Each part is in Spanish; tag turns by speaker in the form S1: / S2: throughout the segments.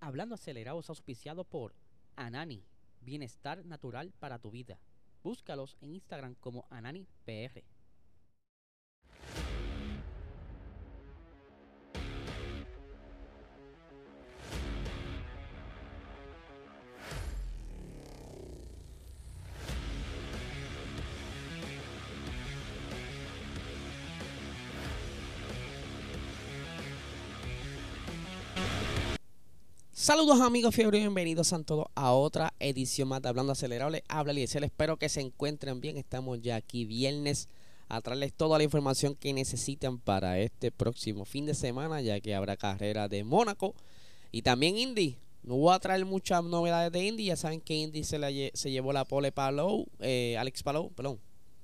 S1: Hablando Acelerado es auspiciado por Anani, bienestar natural para tu vida. Búscalos en Instagram como AnaniPR.
S2: Saludos amigos fiebre y bienvenidos a todos a otra edición más de Hablando Acelerable. Habla Eliezer, espero que se encuentren bien. Estamos ya aquí viernes a traerles toda la información que necesitan para este próximo fin de semana, ya que habrá carrera de Mónaco y también Indy. No voy a traer muchas novedades de Indy, ya saben que Indy se llevó la pole Palou, Alex Palou, perdón.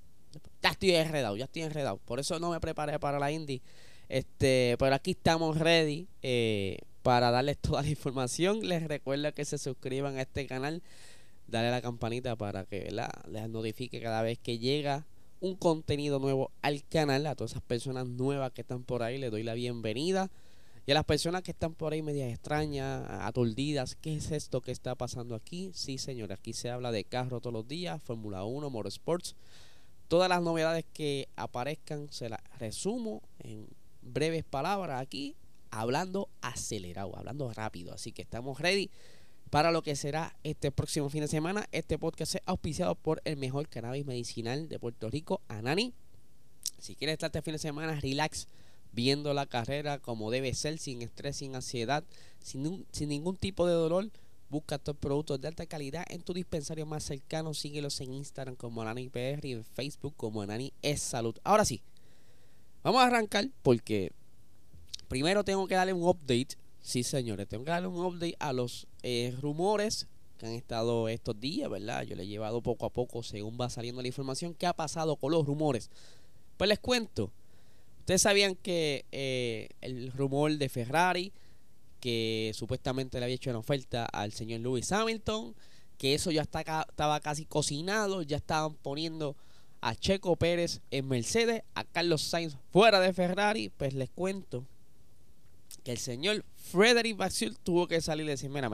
S2: Ya estoy enredado, por eso no me preparé para la Indy. Pero aquí estamos ready para darles toda la información. Les recuerdo que se suscriban a este canal, darle a la campanita para que, ¿verdad?, les notifique cada vez que llega un contenido nuevo al canal. A todas esas personas nuevas que están por ahí les doy la bienvenida, y a las personas que están por ahí medias extrañas, aturdidas, ¿qué es esto que está pasando aquí? Sí, señores, aquí se habla de carro todos los días, Fórmula 1, Motorsports. Todas las novedades que aparezcan se las resumo en breves palabras aquí, hablando acelerado, hablando rápido. Así que estamos ready para lo que será este próximo fin de semana. Este podcast es auspiciado por el mejor cannabis medicinal de Puerto Rico, Anani. Si quieres estar este fin de semana relax, viendo la carrera como debe ser, sin estrés, sin ansiedad, sin ningún tipo de dolor, busca estos productos de alta calidad en tu dispensario más cercano. Síguelos en Instagram como AnaniPR y en Facebook como Anani es Salud. Ahora sí, vamos a arrancar porque primero tengo que darle un update. Sí, señores, tengo que darle un update a los rumores que han estado estos días, ¿verdad? Yo le he llevado poco a poco según va saliendo la información. ¿Qué ha pasado con los rumores? Pues les cuento. Ustedes sabían que el rumor de Ferrari, que supuestamente le había hecho una oferta al señor Lewis Hamilton, que eso ya estaba casi cocinado, ya estaban poniendo a Checo Pérez en Mercedes, a Carlos Sainz fuera de Ferrari. Pues les cuento que el señor Frederick Vasseur tuvo que salir y decir: mira,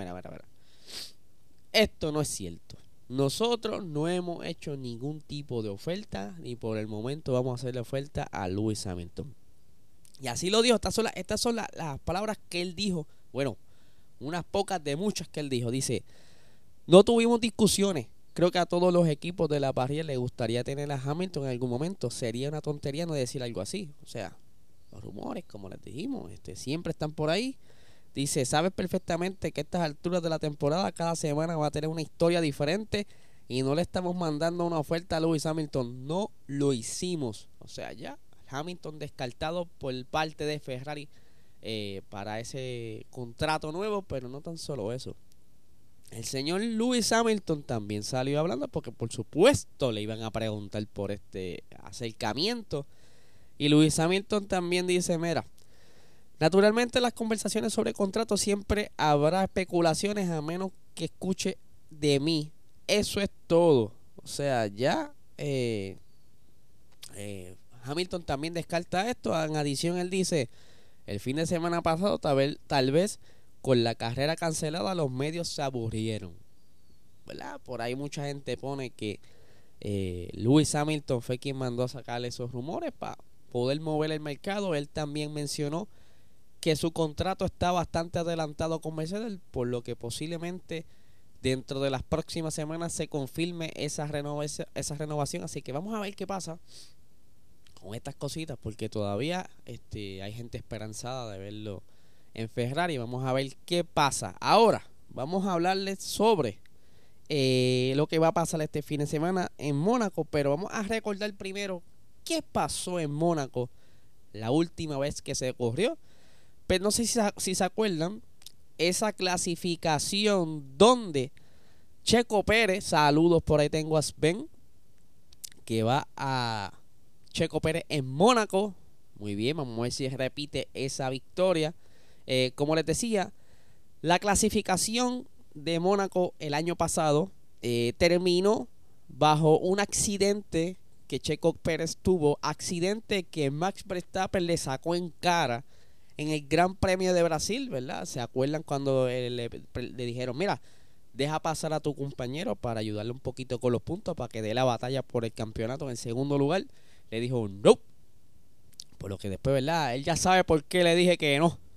S2: esto no es cierto. Nosotros no hemos hecho ningún tipo de oferta, ni por el momento vamos a hacerle oferta a Lewis Hamilton. Y así lo dijo. Estas son las palabras que él dijo. Bueno, unas pocas de muchas que él dijo. Dice: no tuvimos discusiones. Creo que a todos los equipos de la parrilla les gustaría tener a Hamilton en algún momento. Sería una tontería no decir algo así. O sea, los rumores, como les dijimos, siempre están por ahí. Dice: sabes perfectamente que a estas alturas de la temporada cada semana va a tener una historia diferente y no le estamos mandando una oferta a Lewis Hamilton. No lo hicimos. O sea, ya Hamilton descartado por parte de Ferrari para ese contrato nuevo. Pero no tan solo eso, el señor Lewis Hamilton también salió hablando, porque por supuesto le iban a preguntar por este acercamiento. Y Lewis Hamilton también dice: mira, naturalmente en las conversaciones sobre contratos siempre habrá especulaciones a menos que escuche de mí. Eso es todo. O sea, ya Hamilton también descarta esto. En adición, él dice: el fin de semana pasado tal vez con la carrera cancelada los medios se aburrieron, ¿verdad? Por ahí mucha gente pone que Lewis Hamilton fue quien mandó a sacarle esos rumores para poder mover el mercado. Él también mencionó que su contrato está bastante adelantado con Mercedes, por lo que posiblemente dentro de las próximas semanas se confirme esa renovación. Así que vamos a ver qué pasa con estas cositas, porque todavía hay gente esperanzada de verlo en Ferrari. Vamos a ver qué pasa. Ahora vamos a hablarles sobre lo que va a pasar este fin de semana en Mónaco, pero vamos a recordar primero qué pasó en Mónaco la última vez que se corrió. Pero no sé si se acuerdan, esa clasificación donde Checo Pérez, saludos, por ahí tengo a Sven, que va a Checo Pérez en Mónaco. Muy bien, vamos a ver si repite esa victoria. Como les decía, la clasificación de Mónaco el año pasado terminó bajo un accidente que Checo Pérez tuvo, accidente que Max Verstappen le sacó en cara en el Gran Premio de Brasil, ¿verdad? ¿Se acuerdan cuando le dijeron, mira, deja pasar a tu compañero para ayudarle un poquito con los puntos para que dé la batalla por el campeonato en segundo lugar? Le dijo, no. Por lo que después, ¿verdad? Él ya sabe por qué le dije que no.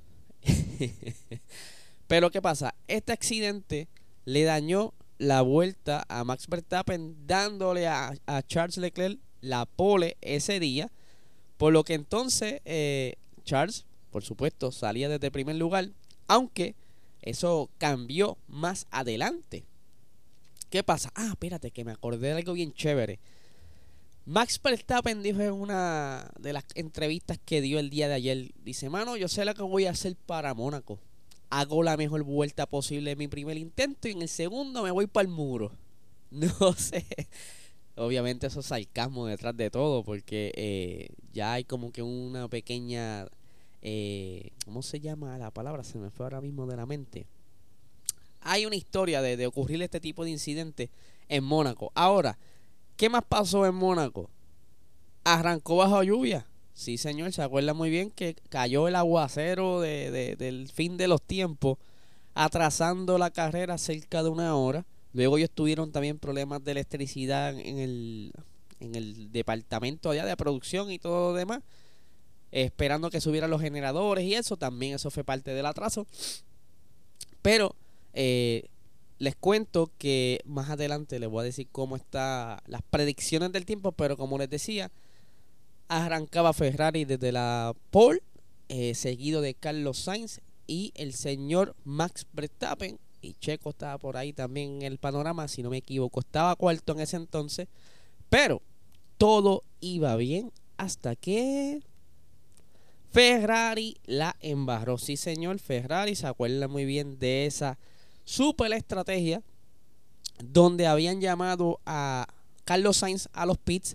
S2: Pero ¿qué pasa? Este accidente le dañó la vuelta a Max Verstappen, dándole a Charles Leclerc la pole ese día. Por lo que entonces Charles, por supuesto, salía desde primer lugar, aunque eso cambió más adelante. ¿Qué pasa? Espérate, que me acordé de algo bien chévere. Max Verstappen dijo en una de las entrevistas que dio el día de ayer, dice, mano, yo sé lo que voy a hacer para Mónaco. Hago la mejor vuelta posible en mi primer intento y en el segundo me voy para el muro. No sé. Obviamente eso es sarcasmo detrás de todo, porque ya hay como que una pequeña... ¿cómo se llama la palabra? Se me fue ahora mismo de la mente. Hay una historia de ocurrir este tipo de incidentes en Mónaco. Ahora, ¿qué más pasó en Mónaco? Arrancó bajo lluvia. Sí, señor, se acuerda muy bien que cayó el aguacero del fin de los tiempos, atrasando la carrera cerca de una hora. Luego ellos tuvieron también problemas de electricidad en el departamento allá de producción y todo lo demás, esperando que subieran los generadores y eso. También eso fue parte del atraso. Pero les cuento que más adelante les voy a decir cómo están las predicciones del tiempo, pero como les decía, arrancaba Ferrari desde la pole, seguido de Carlos Sainz y el señor Max Verstappen, y Checo estaba por ahí también en el panorama, si no me equivoco, estaba cuarto en ese entonces, pero todo iba bien hasta que Ferrari la embarró. Sí, señor, Ferrari se acuerda muy bien de esa super estrategia donde habían llamado a Carlos Sainz a los pits.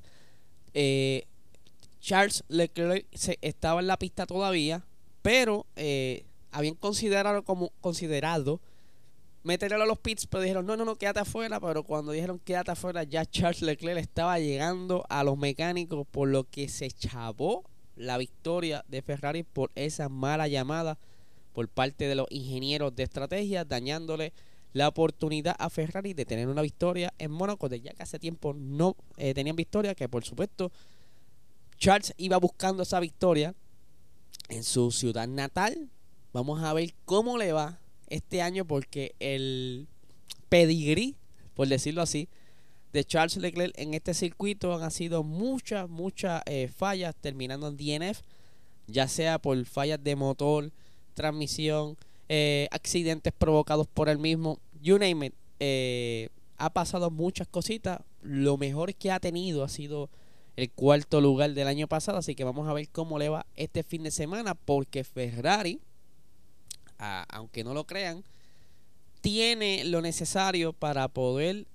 S2: Charles Leclerc estaba en la pista todavía, pero habían considerado meterlo a los pits, pero dijeron no, quédate afuera. Pero cuando dijeron quédate afuera, ya Charles Leclerc estaba llegando a los mecánicos, por lo que se chavó la victoria de Ferrari por esa mala llamada por parte de los ingenieros de estrategia, dañándole la oportunidad a Ferrari de tener una victoria en Mónaco, de ya que hace tiempo no tenían victoria, que por supuesto Charles iba buscando esa victoria en su ciudad natal. Vamos a ver cómo le va este año, porque el pedigrí, por decirlo así, de Charles Leclerc en este circuito han sido muchas fallas, terminando en DNF, ya sea por fallas de motor, transmisión, accidentes provocados por él mismo, you name it. Ha pasado muchas cositas. Lo mejor que ha tenido ha sido el cuarto lugar del año pasado, así que vamos a ver cómo le va este fin de semana, porque Ferrari, aunque no lo crean, tiene lo necesario para poder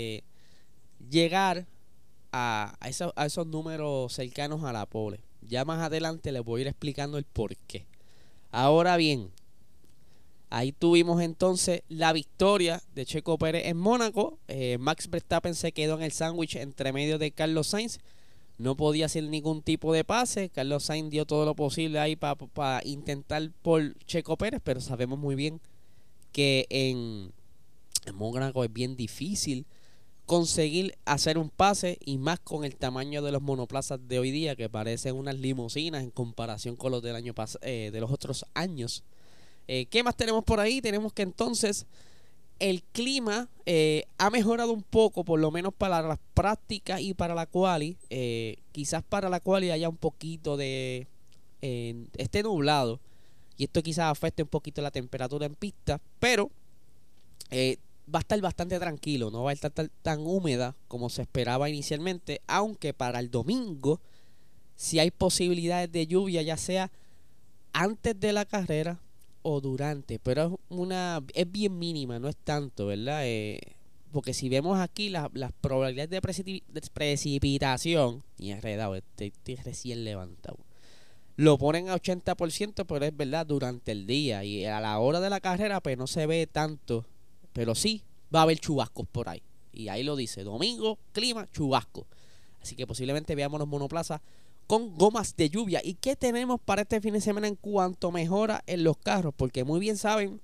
S2: llegar a esos números cercanos a la pole. Ya más adelante les voy a ir explicando el por qué. Ahora bien, ahí tuvimos entonces la victoria de Checo Pérez en Mónaco. Max Verstappen se quedó en el sándwich entre medio de Carlos Sainz. No podía hacer ningún tipo de pase. Carlos Sainz dio todo lo posible ahí para intentar por Checo Pérez, pero sabemos muy bien que en Mónaco es bien difícil conseguir hacer un pase, y más con el tamaño de los monoplazas de hoy día, que parecen unas limusinas en comparación con los del año de los otros años. ¿Qué más tenemos por ahí? Tenemos que entonces el clima ha mejorado un poco, por lo menos para las prácticas y para la quali. Quizás para la quali haya un poquito de esté nublado, y esto quizás afecte un poquito la temperatura en pista, pero va a estar bastante tranquilo, no va a estar tan húmeda como se esperaba inicialmente, aunque para el domingo sí hay posibilidades de lluvia, ya sea antes de la carrera o durante, pero es bien mínima, no es tanto, ¿verdad? Porque si vemos aquí las probabilidades de precipitación, y enredado, estoy recién levantado, lo ponen a 80%, pero es verdad durante el día, y a la hora de la carrera pues no se ve tanto, pero sí va a haber chubascos por ahí, y ahí lo dice, domingo, clima, chubasco. Así que posiblemente veamos los monoplazas con gomas de lluvia. ¿Y qué tenemos para este fin de semana en cuanto a mejora en los carros? Porque muy bien saben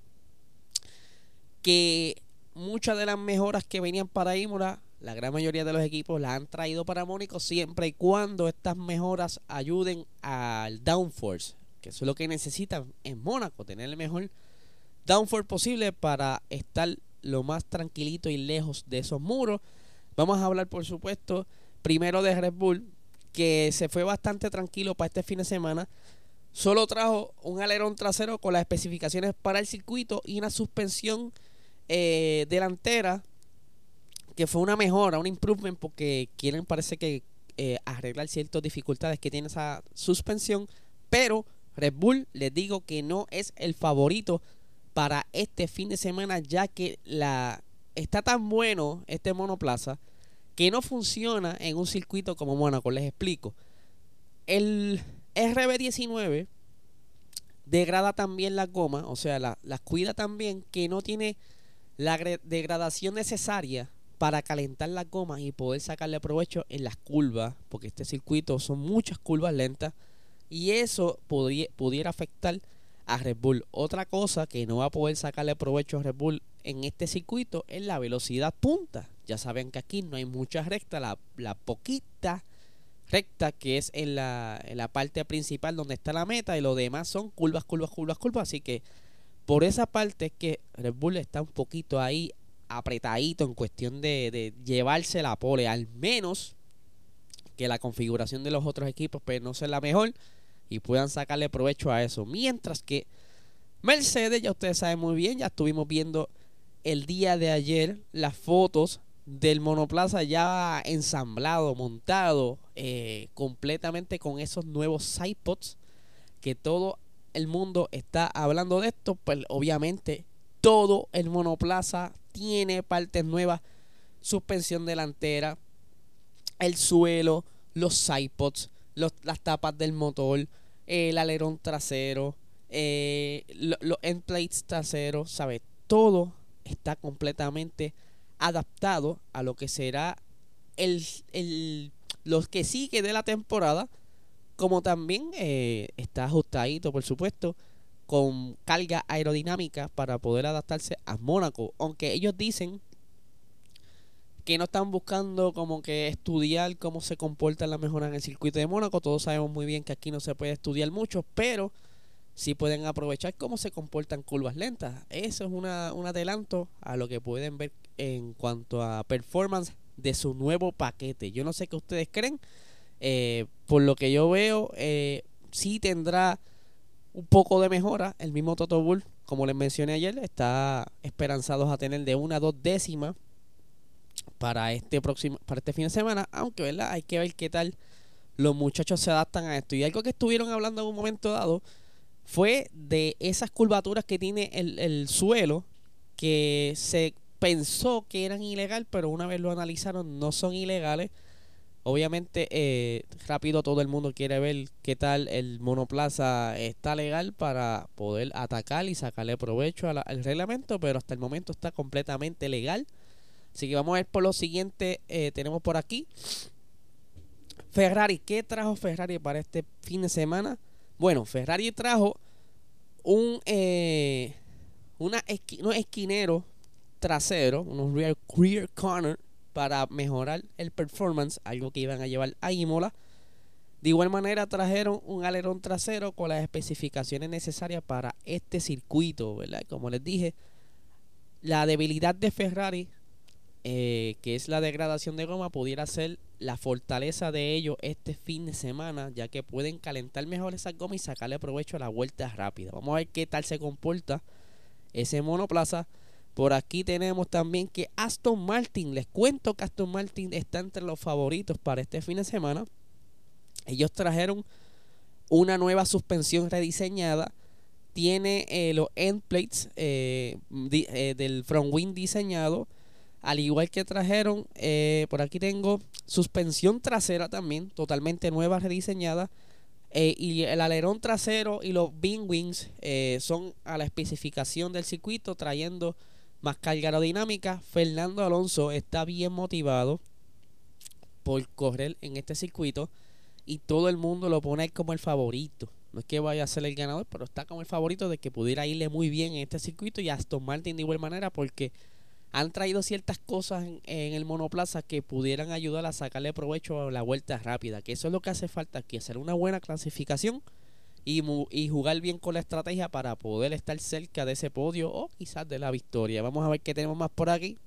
S2: que muchas de las mejoras que venían para Imola, la gran mayoría de los equipos las han traído para Mónaco, siempre y cuando estas mejoras ayuden al downforce, que eso es lo que necesitan en Mónaco, tener el mejor downforce posible para estar lo más tranquilito y lejos de esos muros. Vamos a hablar, por supuesto, primero de Red Bull, que se fue bastante tranquilo para este fin de semana. Solo trajo un alerón trasero con las especificaciones para el circuito y una suspensión delantera, que fue una mejora, un improvement, porque quieren, parece que arreglar ciertas dificultades que tiene esa suspensión. Pero Red Bull, les digo que no es el favorito para este fin de semana, ya que está tan bueno este monoplaza que no funciona en un circuito como Mónaco. Les explico. El RB19 degrada también las gomas, o sea, las cuida también, que no tiene la degradación necesaria para calentar las gomas y poder sacarle provecho en las curvas, porque este circuito son muchas curvas lentas y eso pudiera afectar a Red Bull. Otra cosa que no va a poder sacarle provecho a Red Bull en este circuito es la velocidad punta. Ya saben que aquí no hay mucha recta, la poquita recta que es en la parte principal donde está la meta, y lo demás son curvas. Así que por esa parte es que Red Bull está un poquito ahí apretadito en cuestión de llevarse la pole, al menos que la configuración de los otros equipos pues no sea la mejor y puedan sacarle provecho a eso. Mientras que Mercedes, ya ustedes saben muy bien, ya estuvimos viendo el día de ayer las fotos del monoplaza ya ensamblado, montado completamente con esos nuevos sidepods, que todo el mundo está hablando de esto. Pues obviamente todo el monoplaza tiene partes nuevas, suspensión delantera, el suelo, los sidepods, las tapas del motor, el alerón trasero, los end plates traseros, ¿sabes? Todo está completamente adaptado a lo que será los que sigue de la temporada, como también está ajustadito, por supuesto, con carga aerodinámica para poder adaptarse a Mónaco. Aunque ellos dicen que no están buscando como que estudiar cómo se comporta la mejora en el circuito de Mónaco. Todos sabemos muy bien que aquí no se puede estudiar mucho, pero sí pueden aprovechar cómo se comportan curvas lentas. Eso es un adelanto a lo que pueden ver en cuanto a performance de su nuevo paquete. Yo no sé qué ustedes creen. Por lo que yo veo, sí tendrá un poco de mejora. El mismo Toto Wolff, como les mencioné ayer, está esperanzados a tener de 1 a 2 décimas para este fin de semana. Aunque, ¿verdad?, hay que ver qué tal los muchachos se adaptan a esto. Y algo que estuvieron hablando en un momento dado fue de esas curvaturas que tiene el suelo, que se pensó que eran ilegales, pero una vez lo analizaron no son ilegales. Obviamente rápido todo el mundo quiere ver qué tal el monoplaza está legal para poder atacar y sacarle provecho al reglamento, pero hasta el momento está completamente legal. Así que vamos a ver por lo siguiente. Tenemos por aquí Ferrari. ¿Qué trajo Ferrari para este fin de semana? Bueno, Ferrari trajo unos esquineros traseros, unos rear corner, para mejorar el performance, algo que iban a llevar a Imola. De igual manera trajeron un alerón trasero con las especificaciones necesarias para este circuito, ¿verdad? Como les dije, la debilidad de Ferrari, que es la degradación de goma, pudiera ser la fortaleza de ellos este fin de semana, ya que pueden calentar mejor esas gomas y sacarle provecho a la vuelta rápida. Vamos a ver qué tal se comporta ese monoplaza. Por aquí tenemos también que Aston Martin, les cuento que Aston Martin está entre los favoritos para este fin de semana. Ellos trajeron una nueva suspensión rediseñada. Tiene los end plates del front wing diseñado. Al igual que trajeron, por aquí tengo suspensión trasera también, totalmente nueva, rediseñada. Y el alerón trasero y los beam wings son a la especificación del circuito, trayendo más carga aerodinámica. Fernando Alonso está bien motivado por correr en este circuito y todo el mundo lo pone ahí como el favorito. No es que vaya a ser el ganador, pero está como el favorito de que pudiera irle muy bien en este circuito, y Aston Martin de igual manera, porque han traído ciertas cosas en el monoplaza que pudieran ayudar a sacarle provecho a la vuelta rápida, que eso es lo que hace falta aquí, hacer una buena clasificación y jugar bien con la estrategia para poder estar cerca de ese podio o quizás de la victoria. Vamos a ver qué tenemos más por aquí.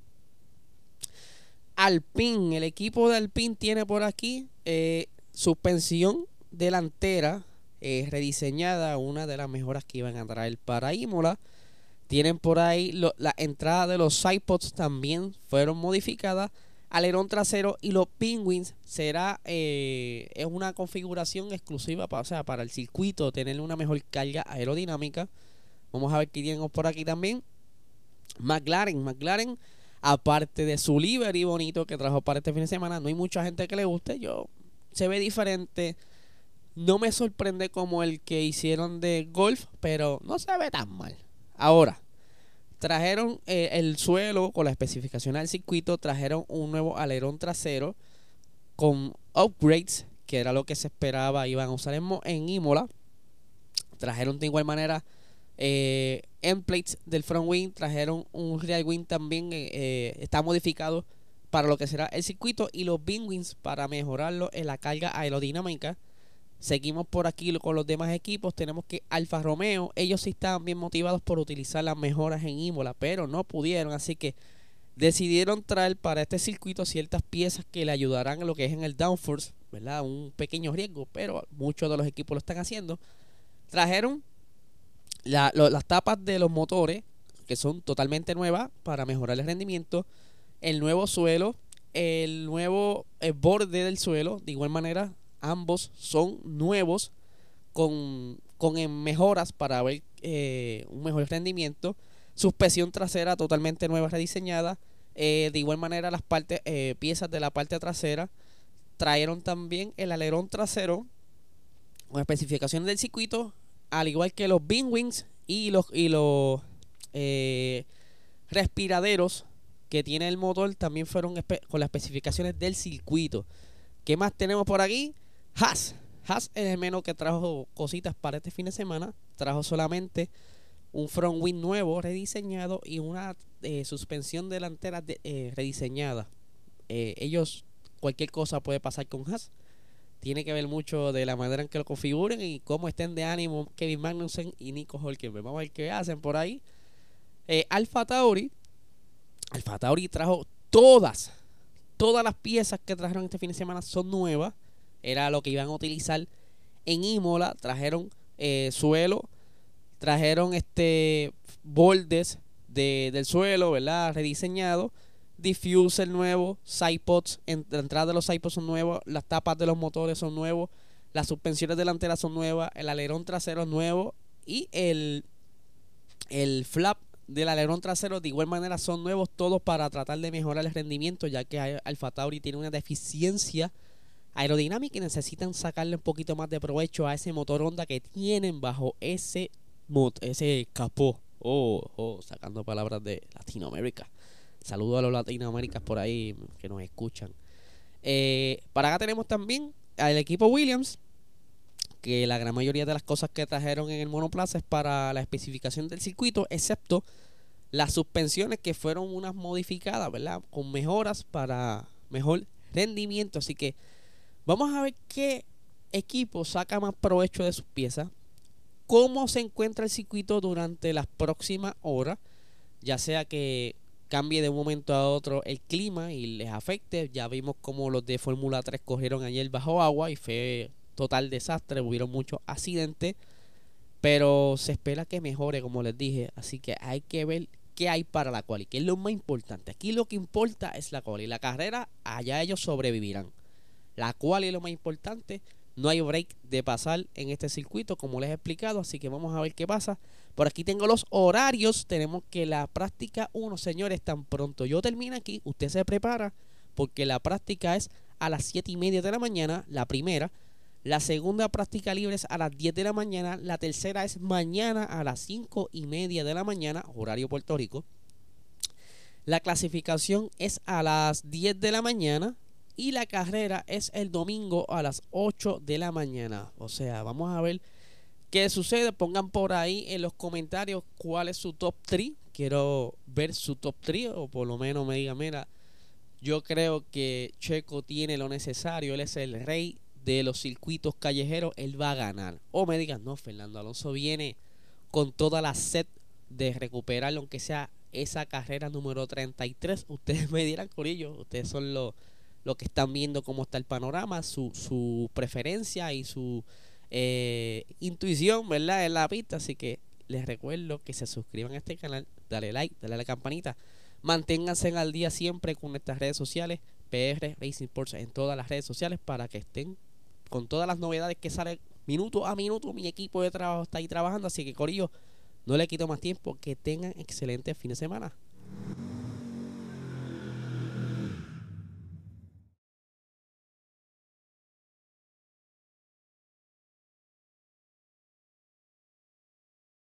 S2: Alpine, el equipo de Alpine tiene por aquí suspensión delantera rediseñada, una de las mejoras que iban a traer para Imola. Tienen por ahí la entrada de los sidepods también fueron modificadas. Alerón trasero y los Penguins será es una configuración exclusiva para el circuito, tener una mejor carga aerodinámica. Vamos a ver qué tenemos por aquí también. McLaren, aparte de su livery bonito que trajo para este fin de semana, no hay mucha gente que le guste. Se ve diferente. No me sorprende como el que hicieron de Golf, pero no se ve tan mal. Ahora, trajeron el suelo con la especificación del circuito, trajeron un nuevo alerón trasero con upgrades, que era lo que se esperaba, iban a usar en Imola. Trajeron de igual manera end plates del front wing, trajeron un rear wing también, está modificado para lo que será el circuito, y los wing wings para mejorarlo en la carga aerodinámica. Seguimos por aquí con los demás equipos. Tenemos que Alfa Romeo, ellos sí estaban bien motivados por utilizar las mejoras en Imola, pero no pudieron, así que decidieron traer para este circuito ciertas piezas que le ayudarán a lo que es en el downforce, ¿verdad? Un pequeño riesgo, pero muchos de los equipos lo están haciendo. Trajeron las tapas de los motores, que son totalmente nuevas para mejorar el rendimiento, el nuevo suelo, el nuevo borde del suelo, de igual manera. Ambos son nuevos con mejoras para ver un mejor rendimiento. Suspensión trasera totalmente nueva, rediseñada. De igual manera las piezas de la parte trasera. Trajeron también el alerón trasero con especificaciones del circuito, al igual que los wing wings y los respiraderos que tiene el motor también fueron con las especificaciones del circuito. ¿Qué más tenemos por aquí? Haas es el menos que trajo cositas para este fin de semana. Trajo solamente un front wing nuevo rediseñado y una suspensión delantera rediseñada. Ellos, cualquier cosa puede pasar con Haas. Tiene que ver mucho de la manera en que lo configuren y cómo estén de ánimo Kevin Magnussen y Nico Hülkenberg. Vamos a ver qué hacen por ahí. Alfa Tauri trajo todas las piezas que trajeron este fin de semana son nuevas. Era lo que iban a utilizar en Imola. Trajeron suelo, trajeron bordes del suelo, ¿verdad? Rediseñado, diffuser nuevo, sidepods, la entrada de los sidepods son nuevos, las tapas de los motores son nuevos, las suspensiones delanteras son nuevas, el alerón trasero es nuevo y el flap del alerón trasero de igual manera son nuevos, todos para tratar de mejorar el rendimiento, ya que Alfa Tauri tiene una deficiencia aerodinámica y necesitan sacarle un poquito más de provecho a ese motor Honda que tienen bajo ese capó. Sacando palabras de Latinoamérica. Saludos a los latinoamericanos por ahí que nos escuchan. Para acá tenemos también al equipo Williams, que la gran mayoría de las cosas que trajeron en el monoplaza es para la especificación del circuito, excepto las suspensiones que fueron unas modificadas, ¿verdad? Con mejoras para mejor rendimiento. Así que vamos a ver qué equipo saca más provecho de sus piezas, cómo se encuentra el circuito durante las próximas horas, ya sea que cambie de un momento a otro el clima y les afecte. Ya vimos cómo los de Fórmula 3 cogieron ayer bajo agua y fue total desastre, hubieron muchos accidentes, pero se espera que mejore, como les dije, así que hay que ver qué hay para la quali, que es lo más importante. Aquí lo que importa es la quali, la carrera allá ellos sobrevivirán, la quali es lo más importante. No hay break de pasar en este circuito, como les he explicado, así que vamos a ver qué pasa. Por aquí tengo los horarios. Tenemos que la práctica 1, señores, tan pronto yo termine aquí, usted se prepara, porque la práctica es a las 7:30 de la mañana, la primera. La segunda práctica libre es a las 10 de la mañana. La tercera es mañana a las 5:30 de la mañana, horario Puerto Rico. La clasificación es a las 10 de la mañana. y la carrera es el domingo a las 8 de la mañana. O sea, vamos a ver qué sucede. Pongan por ahí en los comentarios cuál es su top 3. Quiero ver su top 3, o por lo menos me digan, mira, yo creo que Checo tiene lo necesario, él es el rey de los circuitos callejeros, él va a ganar. O me digan, no, Fernando Alonso viene con toda la sed de recuperarlo, aunque sea esa carrera número 33. Ustedes me dirán, corillo, ustedes son los que están viendo cómo está el panorama, su preferencia y su intuición, ¿verdad?, en la pista. Así que les recuerdo que se suscriban a este canal, dale like, dale a la campanita, manténganse al día siempre con nuestras redes sociales, PR Racing Sports en todas las redes sociales, para que estén con todas las novedades que salen minuto a minuto. Mi equipo de trabajo está ahí trabajando, así que corillo, no le quito más tiempo, que tengan excelente fin de semana.